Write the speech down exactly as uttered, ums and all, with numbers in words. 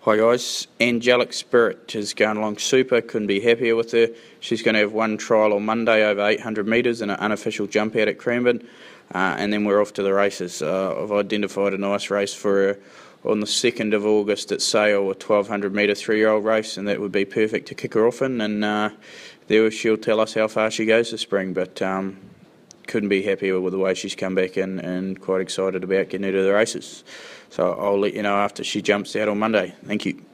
Hi guys, Angelic Spirit is going along super, couldn't be happier with her. She's going to have one trial on Monday over eight hundred metres in an unofficial jump out at Cranbourne, uh, and then we're off to the races. Uh, I've identified a nice race for her on the second of August at Sale, a twelve hundred metre three-year-old race, and that would be perfect to kick her off in, and uh, there she'll tell us how far she goes this spring, but um, couldn't be happier with the way she's come back in and quite excited about getting her to the races. So I'll let you know after she jumps out on Monday. Thank you.